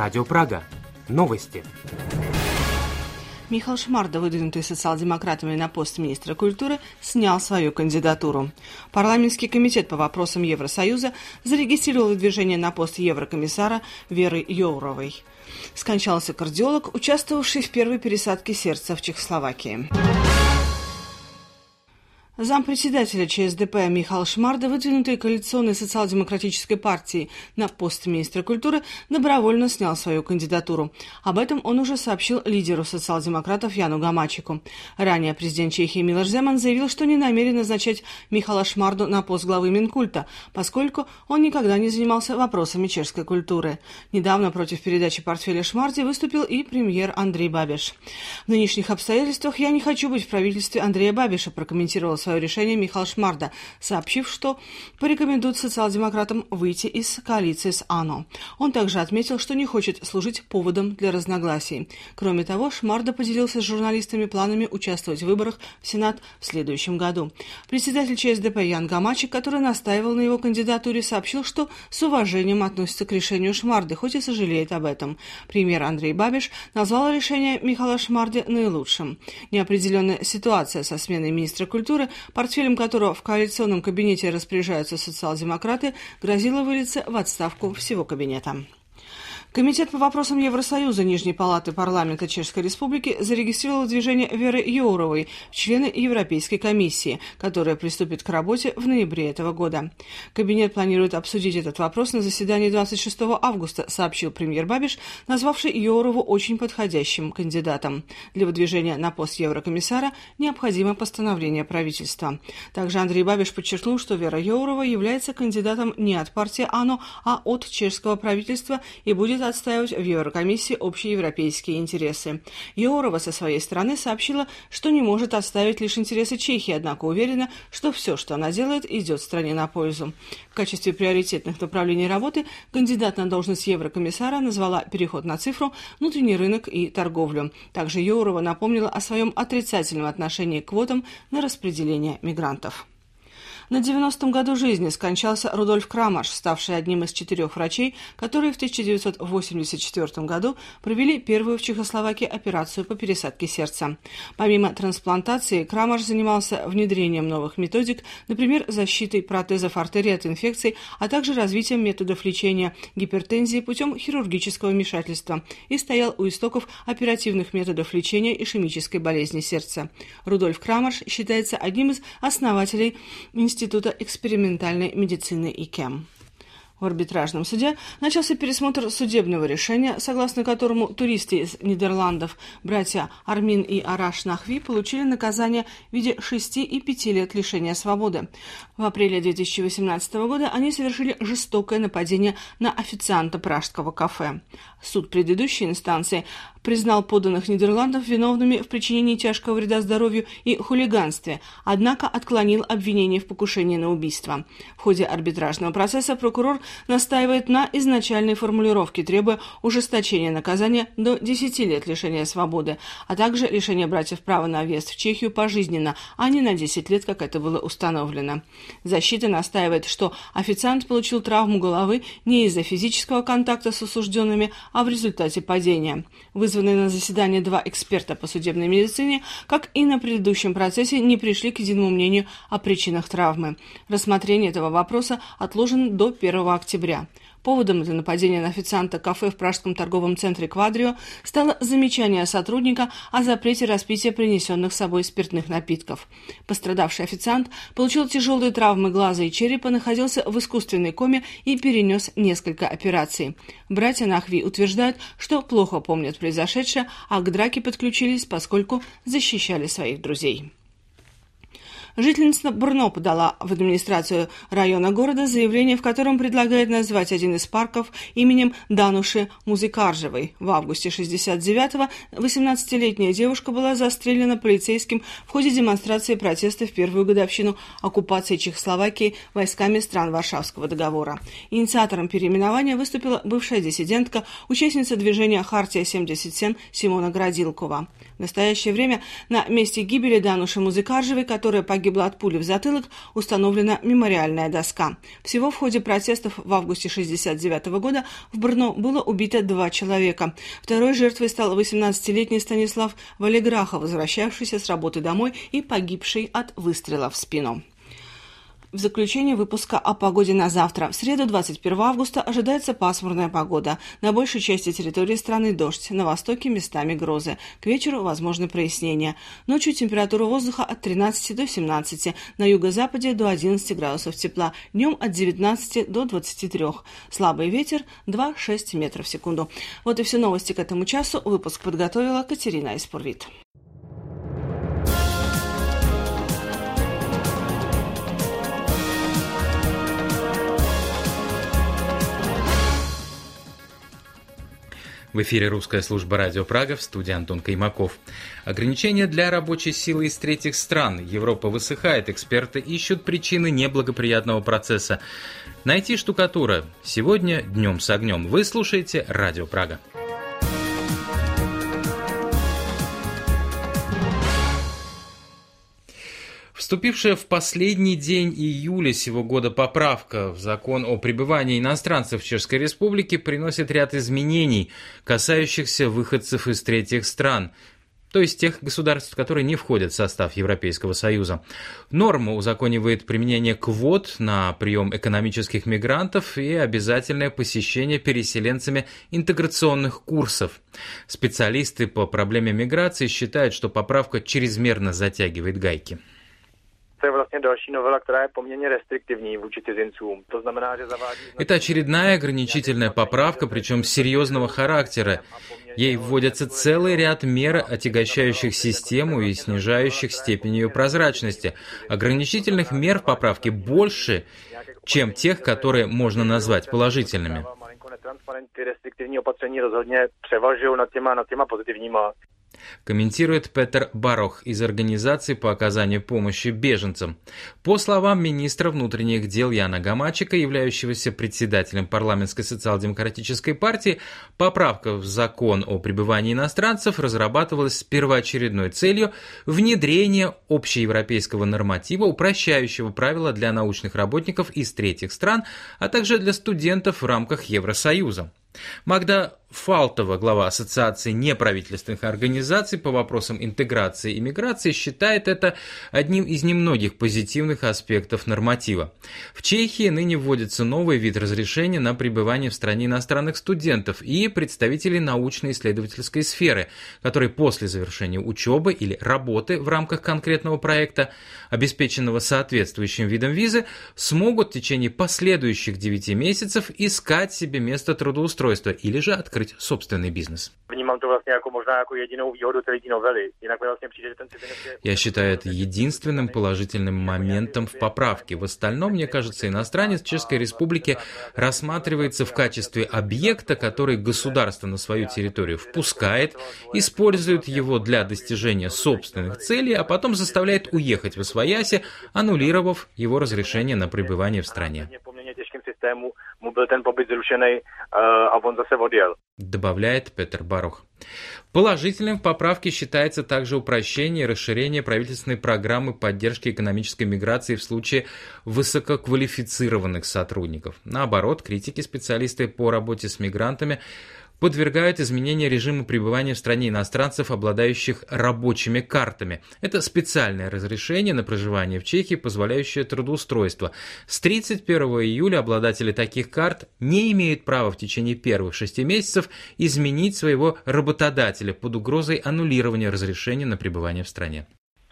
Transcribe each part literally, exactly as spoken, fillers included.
Радио Прага. Новости. Михал Шмарда, выдвинутый социал-демократами на пост министра культуры, снял свою кандидатуру. Парламентский комитет по вопросам Евросоюза зарегистрировал выдвижение на пост еврокомиссара Веры Йоуровой. Скончался кардиолог, участвовавший в первой пересадке сердца в Чехословакии. Зампредседателя ЧСДП Михал Шмарда, выдвинутый коалиционной социал-демократической партией на пост министра культуры, добровольно снял свою кандидатуру. Об этом он уже сообщил лидеру социал-демократов Яну Гамачику. Ранее президент Чехии Милош Земан заявил, что не намерен назначать Михала Шмарду на пост главы Минкульта, поскольку он никогда не занимался вопросами чешской культуры. Недавно против передачи портфеля Шмарде выступил и премьер Андрей Бабиш. В нынешних обстоятельствах я не хочу быть в правительстве Андрея Бабиша, прокомментировал свое решение Михал Шмарда, сообщив, что порекомендует социал-демократам выйти из коалиции с АНО. Он также отметил, что не хочет служить поводом для разногласий. Кроме того, Шмарда поделился с журналистами планами участвовать в выборах в Сенат в следующем году. Председатель ЧСДП Ян Гамачик, который настаивал на его кандидатуре, сообщил, что с уважением относится к решению Шмарды, хоть и сожалеет об этом. Премьер Андрей Бабиш назвал решение Михала Шмарды наилучшим. Неопределенная ситуация со сменой министра культуры, портфелем которого в коалиционном кабинете распоряжаются социал-демократы, грозила вылиться в отставку всего кабинета. Комитет по вопросам Евросоюза Нижней палаты парламента Чешской Республики зарегистрировал движение Веры Йоуровой в члены Европейской комиссии, которая приступит к работе в ноябре этого года. Кабинет планирует обсудить этот вопрос на заседании двадцать шестого августа, сообщил премьер Бабиш, назвавший Йоурову очень подходящим кандидатом. Для выдвижения на пост еврокомиссара необходимо постановление правительства. Также Андрей Бабиш подчеркнул, что Вера Йоурова является кандидатом не от партии АНО, а от чешского правительства и будет отстаивать в Еврокомиссии общеевропейские интересы. Йоурова со своей стороны сообщила, что не может отстаивать лишь интересы Чехии, однако уверена, что все, что она делает, идет стране на пользу. В качестве приоритетных направлений работы кандидат на должность еврокомиссара назвала переход на цифру, внутренний рынок и торговлю. Также Йоурова напомнила о своем отрицательном отношении к квотам на распределение мигрантов. На девяностом году жизни скончался Рудольф Крамарш, ставший одним из четырех врачей, которые в тысяча девятьсот восемьдесят четвёртом году провели первую в Чехословакии операцию по пересадке сердца. Помимо трансплантации, Крамарш занимался внедрением новых методик, например, защитой протезов артерий от инфекций, а также развитием методов лечения гипертензии путем хирургического вмешательства и стоял у истоков оперативных методов лечения ишемической болезни сердца. Рудольф Крамарш считается одним из основателей института Института экспериментальной медицины ИКЕМ. В арбитражном суде начался пересмотр судебного решения, согласно которому туристы из Нидерландов, братья Армин и Араш Нахви, получили наказание в виде шести и пяти лет лишения свободы. В апреле две тысячи восемнадцатого года они совершили жестокое нападение на официанта пражского кафе. Суд предыдущей инстанции признал подданных Нидерландов виновными в причинении тяжкого вреда здоровью и хулиганстве, однако отклонил обвинение в покушении на убийство. В ходе арбитражного процесса прокурор настаивает на изначальной формулировке, требуя ужесточения наказания до десяти лет лишения свободы, а также лишения братьев права на въезд в Чехию пожизненно, а не на десять лет, как это было установлено. Защита настаивает, что официант получил травму головы не из-за физического контакта с осужденными, а в результате падения. Вызванные на заседание два эксперта по судебной медицине, как и на предыдущем процессе, не пришли к единому мнению о причинах травмы. Рассмотрение этого вопроса отложено до первого октября. Поводом для нападения на официанта кафе в пражском торговом центре «Квадрио» стало замечание сотрудника о запрете распития принесенных с собой спиртных напитков. Пострадавший официант получил тяжелые травмы глаза и черепа, находился в искусственной коме и перенес несколько операций. Братья Нахви утверждают, что плохо помнят произошедшее, а к драке подключились, поскольку защищали своих друзей. Жительница Брно подала в администрацию района города заявление, в котором предлагает назвать один из парков именем Дануши Музыкаржевой. В августе шестьдесят девятого восемнадцатилетняя девушка была застрелена полицейским в ходе демонстрации протеста в первую годовщину оккупации Чехословакии войсками стран Варшавского договора. Инициатором переименования выступила бывшая диссидентка, участница движения «Хартия семьдесят семь» Симона Градилкова. В настоящее время на месте гибели Дануши Музыкаржевой, которая погибла погибла от пули в затылок, установлена мемориальная доска. Всего в ходе протестов в августе шестьдесят девятого года в Брно было убито два человека. Второй жертвой стал восемнадцатилетний Станислав Валеграха, возвращавшийся с работы домой и погибший от выстрела в спину. В заключение выпуска о погоде на завтра. В среду, двадцать первого августа, ожидается пасмурная погода. На большей части территории страны дождь, на востоке местами грозы. К вечеру возможны прояснения. Ночью температура воздуха от тринадцати до семнадцати, на юго-западе до одиннадцати градусов тепла, днем от девятнадцати до двадцати трёх. Слабый ветер два-шесть метров в секунду. Вот и все новости к этому часу. Выпуск подготовила Катерина Испурвит. В эфире русская служба радио Прага, в студии Антон Каймаков. Ограничения для рабочей силы из третьих стран. Европа высыхает, эксперты ищут причины неблагоприятного процесса. Найти штукатура. Сегодня днем с огнем. Вы слушаете радио Прага. Вступившая в последний день июля сего года поправка в закон о пребывании иностранцев в Чешской Республике приносит ряд изменений, касающихся выходцев из третьих стран, то есть тех государств, которые не входят в состав Европейского Союза. Норма узаконивает применение квот на прием экономических мигрантов и обязательное посещение переселенцами интеграционных курсов. Специалисты по проблеме миграции считают, что поправка чрезмерно затягивает гайки. Это очередная ограничительная поправка, причем серьезного характера. Ей вводится целый ряд мер, отягощающих систему и снижающих степень ее прозрачности. Ограничительных мер в поправке больше, чем тех, которые можно назвать положительными. Комментирует Петер Барох из Организации по оказанию помощи беженцам. По словам министра внутренних дел Яна Гамачика, являющегося председателем парламентской социал-демократической партии, поправка в закон о пребывании иностранцев разрабатывалась с первоочередной целью внедрения общеевропейского норматива, упрощающего правила для научных работников из третьих стран, а также для студентов в рамках Евросоюза. Магда Фалтова, глава Ассоциации неправительственных организаций по вопросам интеграции и миграции, считает это одним из немногих позитивных аспектов норматива. В Чехии ныне вводится новый вид разрешения на пребывание в стране иностранных студентов и представителей научно-исследовательской сферы, которые после завершения учебы или работы в рамках конкретного проекта, обеспеченного соответствующим видом визы, смогут в течение последующих девяти месяцев искать себе место трудоустройства или же открыть собственный бизнес. Я считаю это единственным положительным моментом в поправке. В остальном, мне кажется, иностранец в Чешской Республике рассматривается в качестве объекта, который государство на свою территорию впускает, использует его для достижения собственных целей, а потом заставляет уехать в освояси, аннулировав его разрешение на пребывание в стране. Добавляет Петер Барох. Положительным в поправке считается также упрощение и расширение правительственной программы поддержки экономической миграции в случае высококвалифицированных сотрудников. Наоборот, критики, специалисты по работе с мигрантами, подвергают изменению режима пребывания в стране иностранцев, обладающих рабочими картами. Это специальное разрешение на проживание в Чехии, позволяющее трудоустройство. С тридцать первого июля обладатели таких карт не имеют права в течение первых шести месяцев изменить своего работодателя под угрозой аннулирования разрешения на пребывание в стране.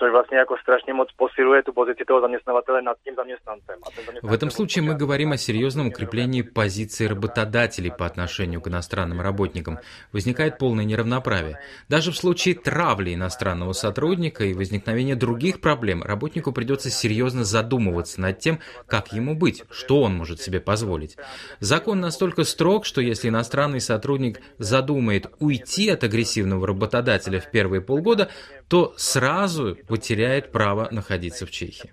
В этом случае мы говорим о серьезном укреплении позиции работодателей по отношению к иностранным работникам. Возникает полное неравноправие. Даже в случае травли иностранного сотрудника и возникновения других проблем работнику придется серьезно задумываться над тем, как ему быть, что он может себе позволить. Закон настолько строг, что если иностранный сотрудник задумает уйти от агрессивного работодателя в первые полгода, то сразу потеряет право находиться в Чехии.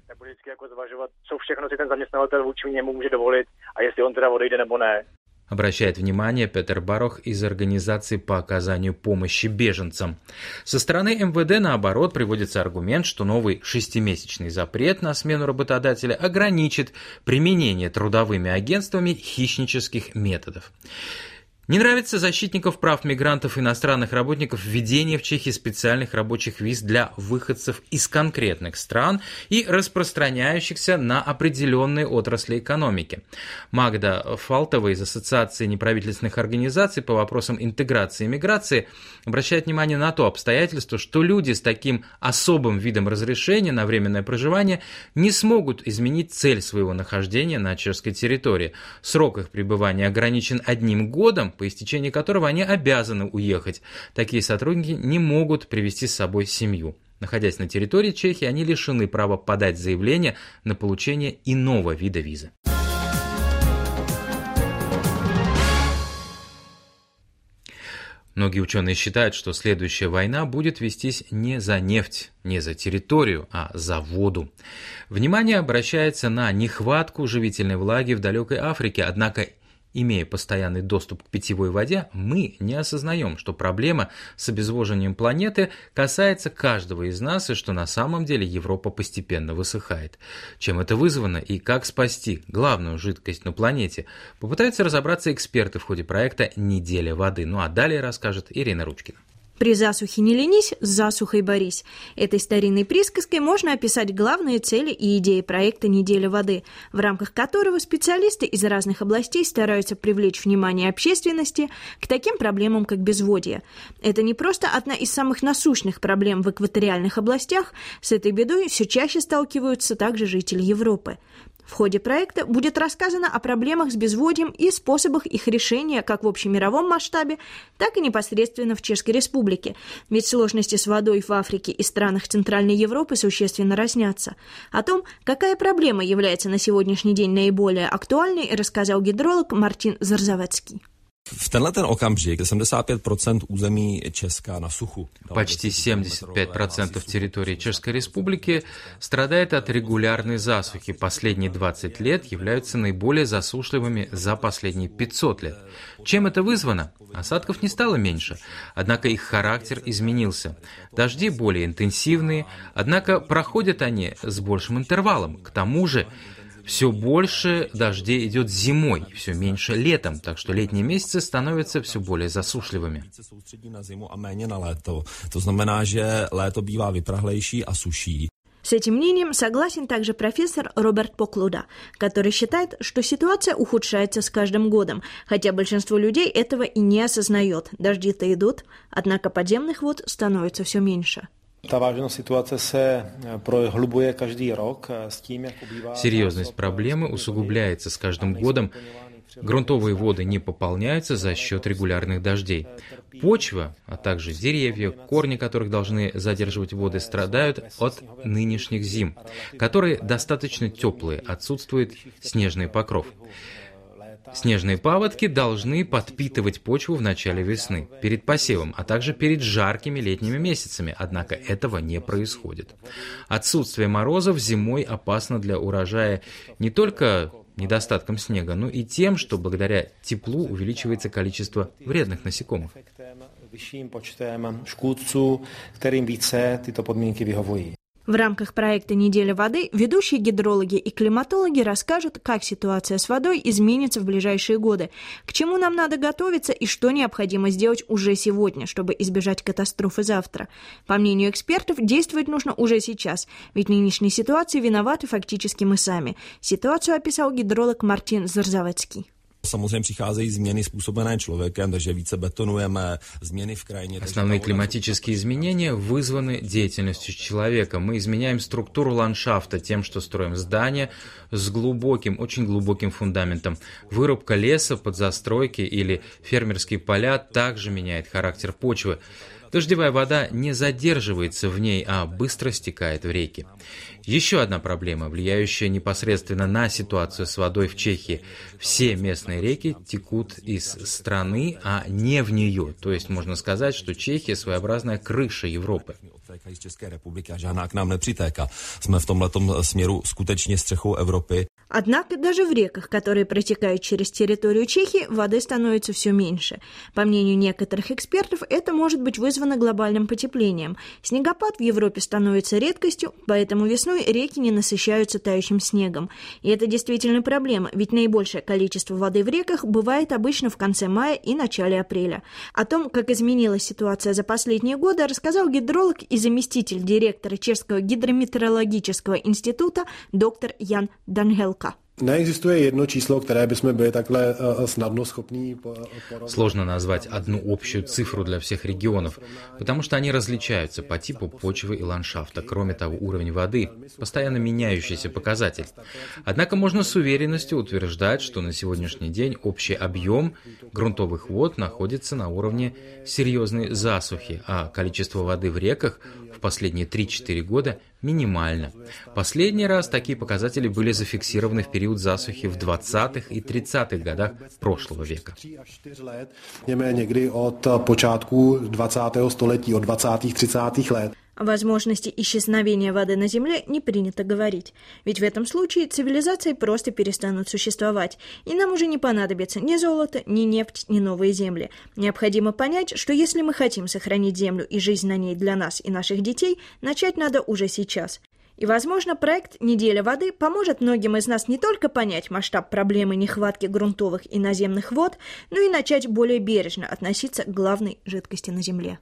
Обращает внимание Петер Барох из организации по оказанию помощи беженцам. Со стороны эм вэ дэ, наоборот, приводится аргумент, что новый шестимесячный запрет на смену работодателя ограничит применение трудовыми агентствами хищнических методов. Не нравится защитников прав мигрантов и иностранных работников введение в Чехии специальных рабочих виз для выходцев из конкретных стран и распространяющихся на определенные отрасли экономики. Магда Фалтова из Ассоциации неправительственных организаций по вопросам интеграции и миграции обращает внимание на то обстоятельство, что люди с таким особым видом разрешения на временное проживание не смогут изменить цель своего нахождения на чешской территории. Срок их пребывания ограничен одним годом, по истечении которого они обязаны уехать. Такие сотрудники не могут привести с собой семью. Находясь на территории Чехии, они лишены права подать заявление на получение иного вида визы. Многие ученые считают, что следующая война будет вестись не за нефть, не за территорию, а за воду. Внимание обращается на нехватку живительной влаги в далекой Африке, однако, имея постоянный доступ к питьевой воде, мы не осознаем, что проблема с обезвоживанием планеты касается каждого из нас и что на самом деле Европа постепенно высыхает. Чем это вызвано и как спасти главную жидкость на планете, попытаются разобраться эксперты в ходе проекта «Неделя воды». Ну а далее расскажет Ирина Ручкина. «При засухе не ленись, с засухой борись». Этой старинной присказкой можно описать главные цели и идеи проекта «Неделя воды», в рамках которого специалисты из разных областей стараются привлечь внимание общественности к таким проблемам, как безводье. Это не просто одна из самых насущных проблем в экваториальных областях, с этой бедой все чаще сталкиваются также жители Европы. В ходе проекта будет рассказано о проблемах с безводьем и способах их решения как в общемировом масштабе, так и непосредственно в Чешской Республике, ведь сложности с водой в Африке и странах Центральной Европы существенно разнятся. О том, какая проблема является на сегодняшний день наиболее актуальной, рассказал гидролог Мартин Зарзавецкий. В tenhle ten okamžik семьдесят пять процентов území Česka на суху. Почти семьдесят пять процентов территории Чешской Республики страдает от регулярной засухи. Последние двадцать лет являются наиболее засушливыми за последние пятьсот лет. Чем это вызвано? Осадков не стало меньше, однако их характер изменился. Дожди более интенсивные, однако проходят они с большим интервалом. К тому же, все больше дождей идет зимой, все меньше летом, так что летние месяцы становятся все более засушливыми. To znamená, že léto bývá vyprahlejší a suší. С этим мнением согласен также профессор Роберт Поклуда, который считает, что ситуация ухудшается с каждым годом, хотя большинство людей этого и не осознает. Дожди-то идут, однако подземных вод становится все меньше. Серьезность проблемы усугубляется с каждым годом. Грунтовые воды не пополняются за счет регулярных дождей. Почва, а также деревья, корни которых должны задерживать воды, страдают от нынешних зим, которые достаточно теплые, отсутствует снежный покров. Снежные паводки должны подпитывать почву в начале весны, перед посевом, а также перед жаркими летними месяцами, однако этого не происходит. Отсутствие морозов зимой опасно для урожая не только недостатком снега, но и тем, что благодаря теплу увеличивается количество вредных насекомых. В рамках проекта «Неделя воды» ведущие гидрологи и климатологи расскажут, как ситуация с водой изменится в ближайшие годы, к чему нам надо готовиться и что необходимо сделать уже сегодня, чтобы избежать катастрофы завтра. По мнению экспертов, действовать нужно уже сейчас, ведь в нынешней ситуации виноваты фактически мы сами. Ситуацию описал гидролог Мартин Зарзавецкий. Samozřejmě přicházejí změny způsobené člověkem, takže více betonujeme, změny в краине. Основные климатические изменения вызваны деятельностью человека. Мы изменяем структуру ландшафта тем, что строим здания с глубоким, очень глубоким фундаментом. Вырубка леса под застройки или фермерские поля также меняет характер почвы. Дождевая вода не задерживается в ней, а быстро стекает в реки. Еще одна проблема, влияющая непосредственно на ситуацию с водой в Чехии. Все местные реки текут из страны, а не в нее. То есть можно сказать, что Чехия своеобразная крыша Европы. Jsme v tomhletom směru skutečně střechou Evropy. Однако даже в реках, которые протекают через территорию Чехии, воды становится все меньше. По мнению некоторых экспертов, это может быть вызвано глобальным потеплением. Снегопад в Европе становится редкостью, поэтому весной реки не насыщаются тающим снегом. И это действительно проблема, ведь наибольшее количество воды в реках бывает обычно в конце мая и начале апреля. О том, как изменилась ситуация за последние годы, рассказал гидролог и заместитель директора Чешского гидрометеорологического института доктор Jan Danhelka. Neexistuje jedno číslo, které bychom byli takhle snadno schopní porovnat. Сложно назвать одну общую цифру для всех регионов, потому что они различаются по типу почвы и ландшафта. Кроме того, уровень воды – постоянно меняющийся показатель. Однако можно с уверенностью утверждать, что на сегодняшний день общий объем грунтовых вод находится на уровне серьезной засухи, а количество воды в реках в последние три-четыре года минимально. Последний раз такие показатели были зафиксированы в период засухи в двадцатых и тридцатых годах прошлого века. Někdy od počátku dvacátého století, od dvacátých třicátých let. О возможности исчезновения воды на Земле не принято говорить, ведь в этом случае цивилизации просто перестанут существовать, и нам уже не понадобится ни золото, ни нефть, ни новые земли. Необходимо понять, что если мы хотим сохранить Землю и жизнь на ней для нас и наших детей, начать надо уже сейчас. И, возможно, проект «Неделя воды» поможет многим из нас не только понять масштаб проблемы нехватки грунтовых и наземных вод, но и начать более бережно относиться к главной жидкости на Земле.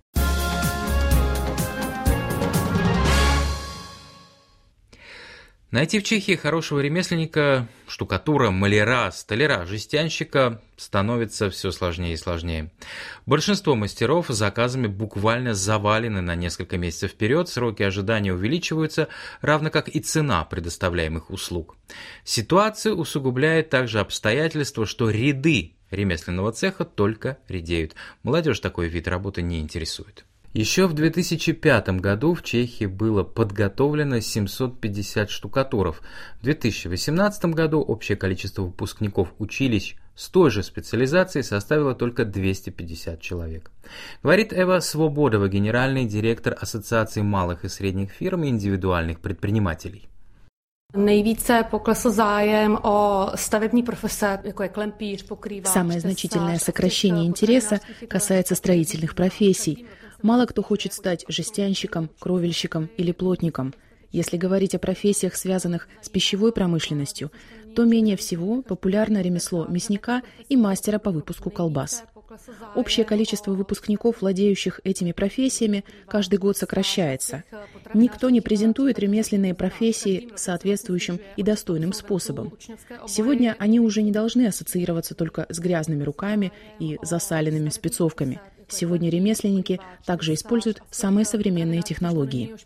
Найти в Чехии хорошего ремесленника, штукатура, маляра, столяра, жестянщика становится все сложнее и сложнее. Большинство мастеров заказами буквально завалены на несколько месяцев вперед, сроки ожидания увеличиваются, равно как и цена предоставляемых услуг. Ситуацию усугубляет также обстоятельство, что ряды ремесленного цеха только редеют. Молодежь такой вид работы не интересует. Еще в две тысячи пятом году в Чехии было подготовлено семьсот пятьдесят штукатуров. В две тысячи восемнадцатом году общее количество выпускников училищ с той же специализацией составило только двести пятьдесят человек. Говорит Эва Свободова, генеральный директор Ассоциации малых и средних фирм и индивидуальных предпринимателей. Nejvíce poklesl zájem o stavební profese, jako je klempíř, pokrývač. Самое значительное сокращение интереса касается строительных профессий. Мало кто хочет стать жестянщиком, кровельщиком или плотником. Если говорить о профессиях, связанных с пищевой промышленностью, то менее всего популярно ремесло мясника и мастера по выпуску колбас. Общее количество выпускников, владеющих этими профессиями, каждый год сокращается. Никто не презентует ремесленные профессии соответствующим и достойным способом. Сегодня они уже не должны ассоциироваться только с грязными руками и засаленными спецовками. Сегодня ремесленники также используют самые современные технологии.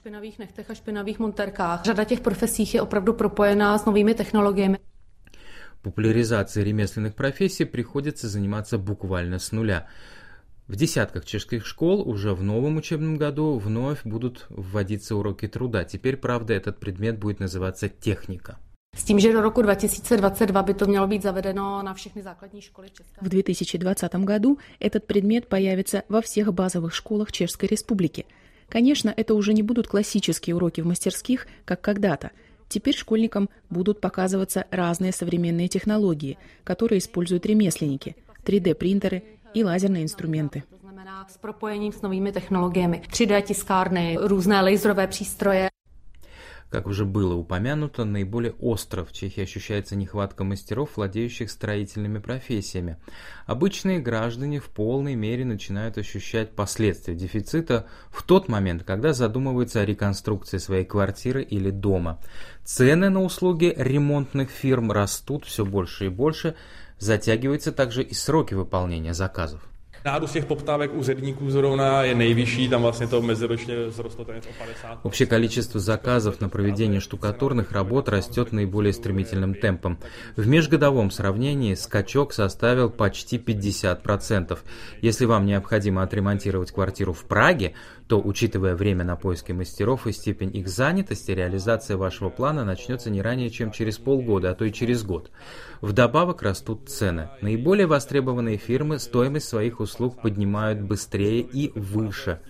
Řada těch profesí je opravdu propojená s novými technologiemi. Популяризацией ремесленных профессий приходится заниматься буквально с нуля. В десятках чешских школ уже в новом учебном году вновь будут вводиться уроки труда. Теперь, правда, этот предмет будет называться техника. S tím, že do roku dva tisíce dvacet dva by to mělo být zavedeno na všechny základní školy České. В две тысячи двадцатом году этот предмет появится во всех базовых школах Чешской Республики. Конечно, это уже не будут классические уроки в мастерских, как когда-то. Теперь школьникам будут показываться разные современные технологии, которые используют ремесленники, три дэ принтеры и лазерные инструменты. С пропоjením с новыми технологиями, три дэ tiskárny, různé laserové přístroje. Как уже было упомянуто, наиболее остро в Чехии ощущается нехватка мастеров, владеющих строительными профессиями. Обычные граждане в полной мере начинают ощущать последствия дефицита в тот момент, когда задумываются о реконструкции своей квартиры или дома. Цены на услуги ремонтных фирм растут все больше и больше, затягиваются также и сроки выполнения заказов. Nárůst těch poptávek u zedníků zrovna je nejvyšší, tam vlastně to meziročně vzrostlo téměř o padesát. Общее количество заказов на проведение штукатурных работ растет наиболее стремительным темпом. В межгодовом сравнении скачок составил почти пятьдесят процентов. Если вам необходимо отремонтировать квартиру в Праге, то, учитывая время на поиски мастеров и степень их занятости, реализация вашего плана начнется не ранее, чем через полгода, а то и через год. Вдобавок растут цены. Наиболее востребованные фирмы стоимость своих услуг поднимают быстрее и выше.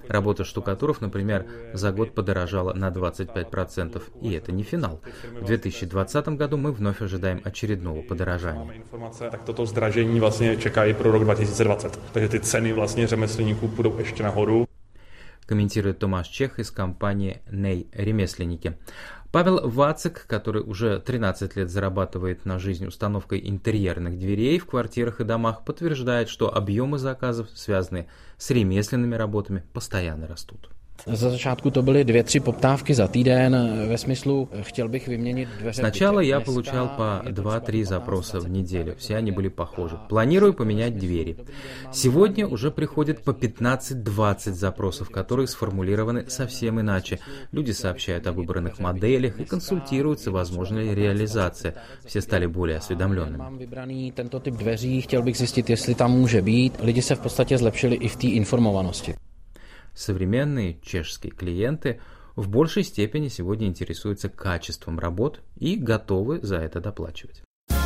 Работа штукатуров, например, за год подорожала на двадцать пять процентов. И это не финал. В две тысячи двадцатом году мы вновь ожидаем очередного подорожания. Tak toto zdražení vlastně čeká i pro rok dva tisíce dvacet. Takže ty ceny vlastně řemeslníků půjdou ještě nahoru. Комментирует Томаш Чех из компании «Ней Ремесленники». Павел Вацик, который уже тринадцать лет зарабатывает на жизнь установкой интерьерных дверей в квартирах и домах, подтверждает, что объемы заказов, связанные с ремесленными работами, постоянно растут. Za začátku to byly dvě, tři poptávky za týden ve smyslu chtěl bych vyměnit dveře. Сначала я получал по два-три запроса в неделю. Все они были похожи. Планирую поменять двери. Сегодня уже приходит по пятнадцать-двадцать запросов, которые сформулированы совсем иначе. Люди сообщают о выбранных моделях и консультируются, возможна ли реализация. Все стали более осведомленными. Mám vybraný tento typ dveří, chtěl bych zjistit, jestli tam může být. Lidi se v podstatě zlepšili i v té informovanosti. Современные чешские клиенты в большей степени сегодня интересуются качеством работ и готовы за это доплачивать.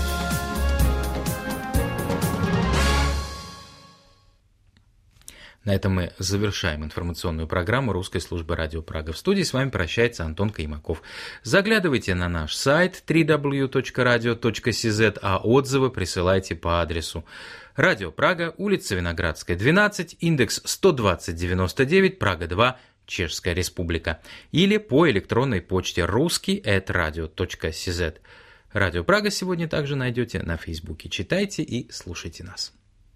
На этом мы завершаем информационную программу русской службы Радио Прага. В студии с вами прощается Антон Каймаков. Заглядывайте на наш сайт дабл ю дабл ю дабл ю точка радио точка си зет, а отзывы присылайте по адресу Радио Прага, улица Виноградская, двенадцать, индекс сто двадцать девяносто девять, Прага два, Чешская Республика. Или по электронной почте русский эт радио точка си зет. Радио Прага сегодня также найдете на Фейсбуке. Читайте и слушайте нас.